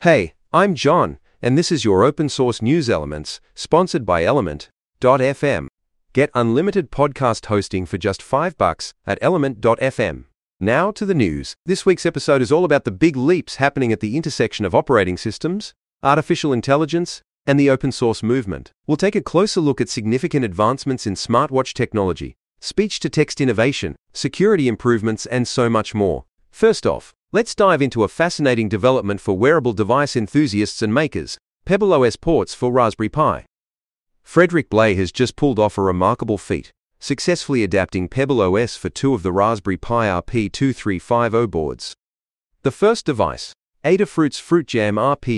Hey, I'm John, and this is your open source news elements, sponsored by Element.fm. Get unlimited podcast hosting for just $5 at Element.fm. Now to the news. This week's episode is all about the big leaps happening at the intersection of operating systems, artificial intelligence, and the open source movement. We'll take a closer look at significant advancements in smartwatch technology, speech-to-text innovation, security improvements, and so much more. First off, let's dive into a fascinating development for wearable device enthusiasts and makers, PebbleOS ports for Raspberry Pi. Frederick Blay has just pulled off a remarkable feat, successfully adapting PebbleOS for two of the Raspberry Pi RP2350 boards. The first device, Adafruit's FruitJam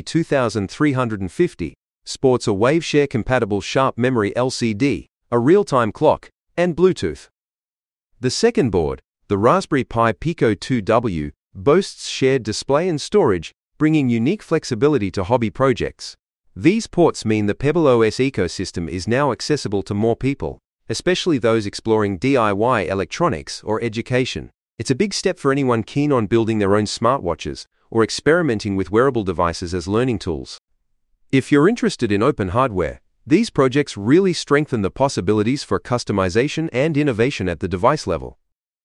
RP2350, sports a Waveshare-compatible Sharp Memory LCD, a real-time clock, and Bluetooth. The second board, the Raspberry Pi Pico 2W, boasts shared display and storage, bringing unique flexibility to hobby projects. These ports mean the PebbleOS ecosystem is now accessible to more people, especially those exploring DIY electronics or education. It's a big step for anyone keen on building their own smartwatches or experimenting with wearable devices as learning tools. If you're interested in open hardware, these projects really strengthen the possibilities for customization and innovation at the device level.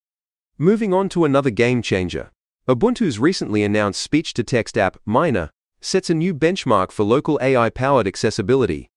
Moving on to another game changer. Ubuntu's recently announced speech-to-text app, Mina, sets a new benchmark for local AI-powered accessibility.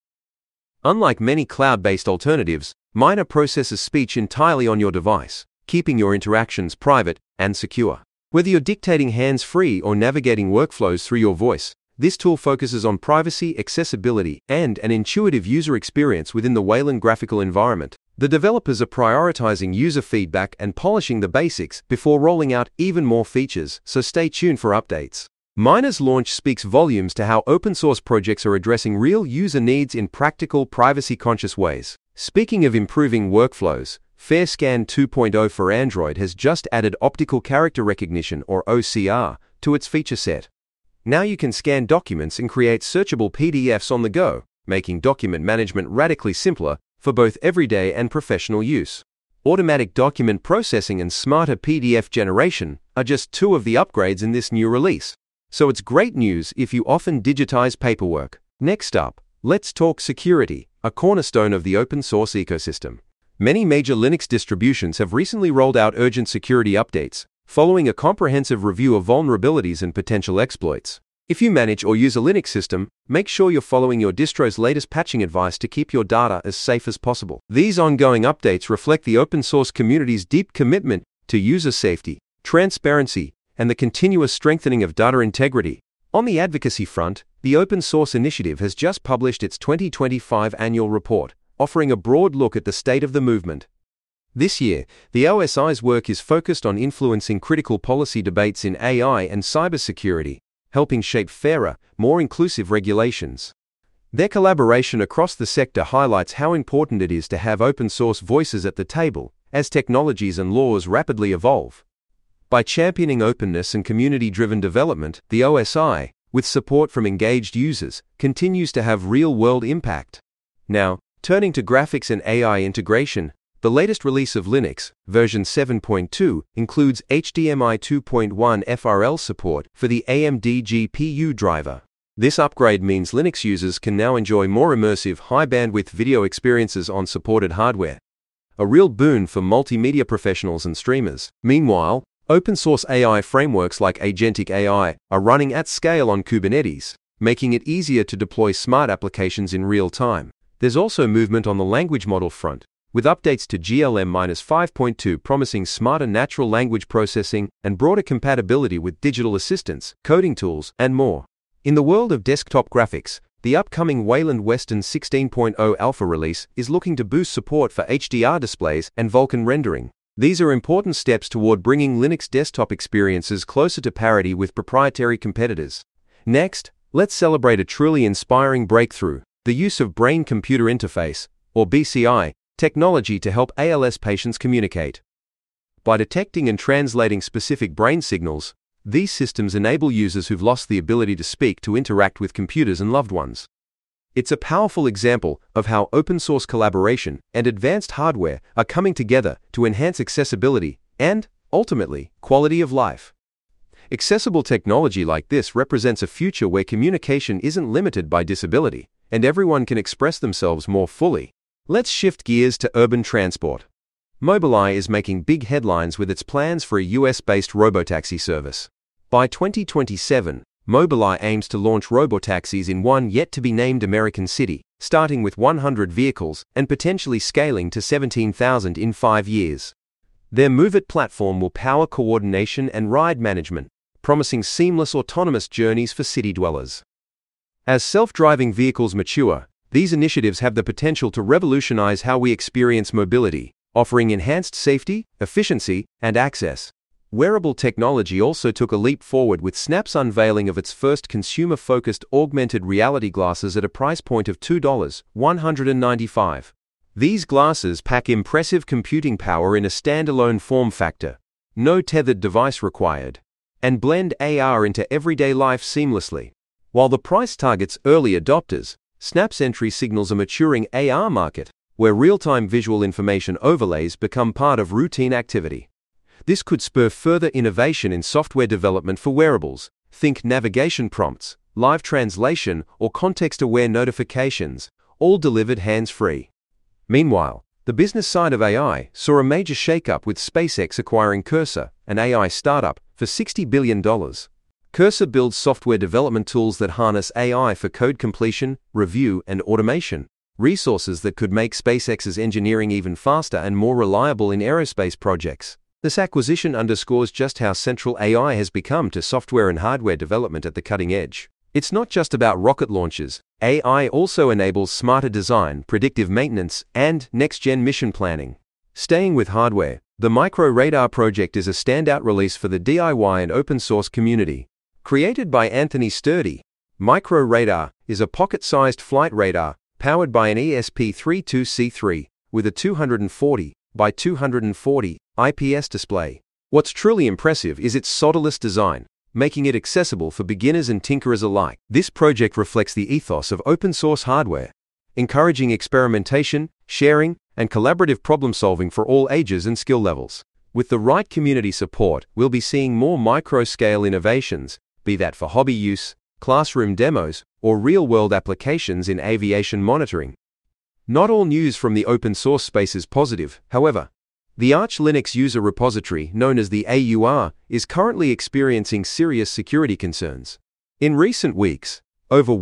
Unlike many cloud-based alternatives, Mina processes speech entirely on your device, keeping your interactions private and secure. Whether you're dictating hands-free or navigating workflows through your voice, this tool focuses on privacy, accessibility, and an intuitive user experience within the Wayland graphical environment. The developers are prioritizing user feedback and polishing the basics before rolling out even more features, so stay tuned for updates. Mina's launch speaks volumes to how open-source projects are addressing real user needs in practical, privacy-conscious ways. Speaking of improving workflows, FairScan 2.0 for Android has just added optical character recognition, or OCR, to its feature set. Now you can scan documents and create searchable PDFs on the go, making document management radically simpler for both everyday and professional use. Automatic document processing and smarter PDF generation are just two of the upgrades in this new release. So it's great news if you often digitize paperwork. Next up, let's talk security, a cornerstone of the open source ecosystem. Many major Linux distributions have recently rolled out urgent security updates, following a comprehensive review of vulnerabilities and potential exploits. If you manage or use a Linux system, make sure you're following your distro's latest patching advice to keep your data as safe as possible. These ongoing updates reflect the open source community's deep commitment to user safety, transparency, and the continuous strengthening of data integrity. On the advocacy front, the Open Source Initiative has just published its 2025 annual report, offering a broad look at the state of the movement. This year, the OSI's work is focused on influencing critical policy debates in AI and cybersecurity, helping shape fairer, more inclusive regulations. Their collaboration across the sector highlights how important it is to have open-source voices at the table as technologies and laws rapidly evolve. By championing openness and community-driven development, the OSI, with support from engaged users, continues to have real-world impact. Now, turning to graphics and AI integration, the latest release of Linux, version 7.2, includes HDMI 2.1 FRL support for the AMD GPU driver. This upgrade means Linux users can now enjoy more immersive, high-bandwidth video experiences on supported hardware. A real boon for multimedia professionals and streamers. Meanwhile, open-source AI frameworks like Agentic AI are running at scale on Kubernetes, making it easier to deploy smart applications in real time. There's also movement on the language model front, with updates to GLM-5.2 promising smarter natural language processing and broader compatibility with digital assistants, coding tools, and more. In the world of desktop graphics, the upcoming Wayland Western 16.0 alpha release is looking to boost support for HDR displays and Vulkan rendering. These are important steps toward bringing Linux desktop experiences closer to parity with proprietary competitors. Next, let's celebrate a truly inspiring breakthrough: the use of Brain-Computer Interface, or BCI, technology to help ALS patients communicate. By detecting and translating specific brain signals, these systems enable users who've lost the ability to speak to interact with computers and loved ones. It's a powerful example of how open-source collaboration and advanced hardware are coming together to enhance accessibility and, ultimately, quality of life. Accessible technology like this represents a future where communication isn't limited by disability, and everyone can express themselves more fully. Let's shift gears to urban transport. Mobileye is making big headlines with its plans for a US-based robotaxi service. By 2027, Mobileye aims to launch robotaxis in one yet-to-be-named American city, starting with 100 vehicles and potentially scaling to 17,000 in 5 years. Their MoveIt platform will power coordination and ride management, promising seamless autonomous journeys for city dwellers. As self-driving vehicles mature, these initiatives have the potential to revolutionize how we experience mobility, offering enhanced safety, efficiency, and access. Wearable technology also took a leap forward with Snap's unveiling of its first consumer-focused augmented reality glasses at a price point of $2,195. These glasses pack impressive computing power in a standalone form factor, no tethered device required, and blend AR into everyday life seamlessly. While the price targets early adopters, Snap's entry signals a maturing AR market, where real-time visual information overlays become part of routine activity. This could spur further innovation in software development for wearables. Think navigation prompts, live translation, or context-aware notifications, all delivered hands-free. Meanwhile, the business side of AI saw a major shakeup with SpaceX acquiring Cursor, an AI startup, for $60 billion. Cursor builds software development tools that harness AI for code completion, review, and automation, resources that could make SpaceX's engineering even faster and more reliable in aerospace projects. This acquisition underscores just how central AI has become to software and hardware development at the cutting edge. It's not just about rocket launches. AI also enables smarter design, predictive maintenance, and next-gen mission planning. Staying with hardware, the MicroRadar project is a standout release for the DIY and open-source community. Created by Anthony Sturdy, MicroRadar is a pocket-sized flight radar powered by an ESP32C3 with a 240 by 240 IPS display. What's truly impressive is its solderless design, making it accessible for beginners and tinkerers alike. This project reflects the ethos of open-source hardware, encouraging experimentation, sharing, and collaborative problem-solving for all ages and skill levels. With the right community support, we'll be seeing more micro-scale innovations, be that for hobby use, classroom demos, or real-world applications in aviation monitoring. Not all news from the open-source space is positive, however. The Arch Linux user repository, known as the AUR, is currently experiencing serious security concerns. In recent weeks, over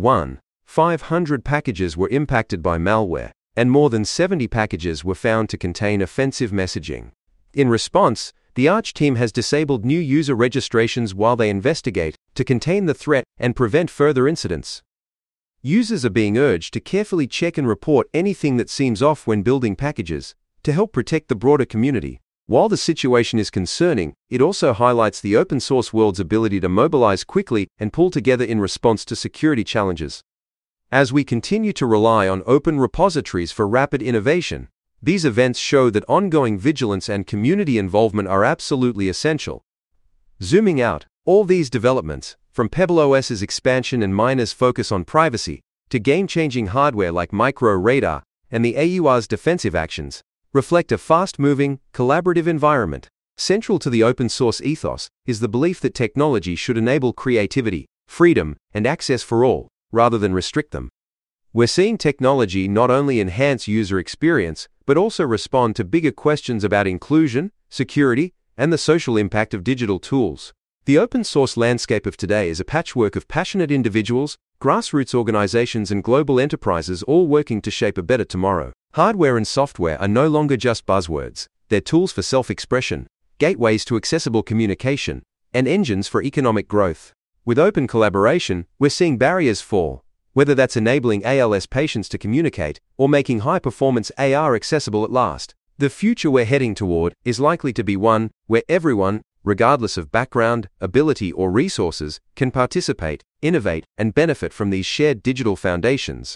1,500 packages were impacted by malware, and more than 70 packages were found to contain offensive messaging. In response, the Arch team has disabled new user registrations while they investigate to contain the threat and prevent further incidents. Users are being urged to carefully check and report anything that seems off when building packages, to help protect the broader community. While the situation is concerning, it also highlights the open-source world's ability to mobilize quickly and pull together in response to security challenges. As we continue to rely on open repositories for rapid innovation, these events show that ongoing vigilance and community involvement are absolutely essential. Zooming out, all these developments, from PebbleOS's expansion and miners' focus on privacy, to game-changing hardware like MicroRadar and the AUR's defensive actions, reflect a fast-moving, collaborative environment. Central to the open-source ethos is the belief that technology should enable creativity, freedom, and access for all, rather than restrict them. We're seeing technology not only enhance user experience, but also respond to bigger questions about inclusion, security, and the social impact of digital tools. The open-source landscape of today is a patchwork of passionate individuals, grassroots organizations, and global enterprises all working to shape a better tomorrow. Hardware and software are no longer just buzzwords. They're tools for self-expression, gateways to accessible communication, and engines for economic growth. With open collaboration, we're seeing barriers fall, whether that's enabling ALS patients to communicate or making high-performance AR accessible at last. The future we're heading toward is likely to be one where everyone, regardless of background, ability, or resources, can participate, innovate, and benefit from these shared digital foundations.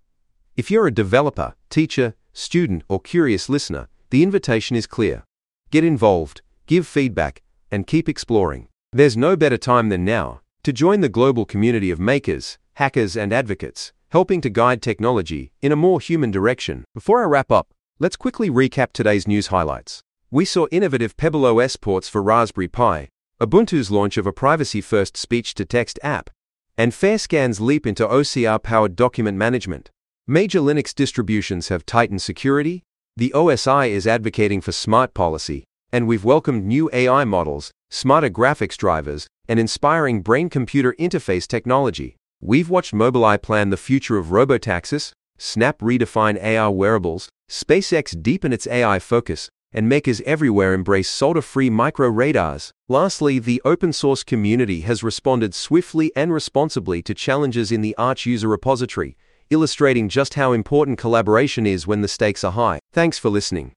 If you're a developer, teacher, student, or curious listener, the invitation is clear. Get involved, give feedback, and keep exploring. There's no better time than now to join the global community of makers, hackers, and advocates, helping to guide technology in a more human direction. Before I wrap up, let's quickly recap today's news highlights. We saw innovative PebbleOS ports for Raspberry Pi, Ubuntu's launch of a privacy-first speech-to-text app, and FairScan's leap into OCR-powered document management. Major Linux distributions have tightened security, the OSI is advocating for smart policy, and we've welcomed new AI models, smarter graphics drivers, and inspiring brain-computer interface technology. We've watched Mobileye plan the future of robotaxis, Snap redefine AR wearables, SpaceX deepen its AI focus, and makers everywhere embrace solder-free micro-radars. Lastly, the open-source community has responded swiftly and responsibly to challenges in the Arch user repository, illustrating just how important collaboration is when the stakes are high. Thanks for listening.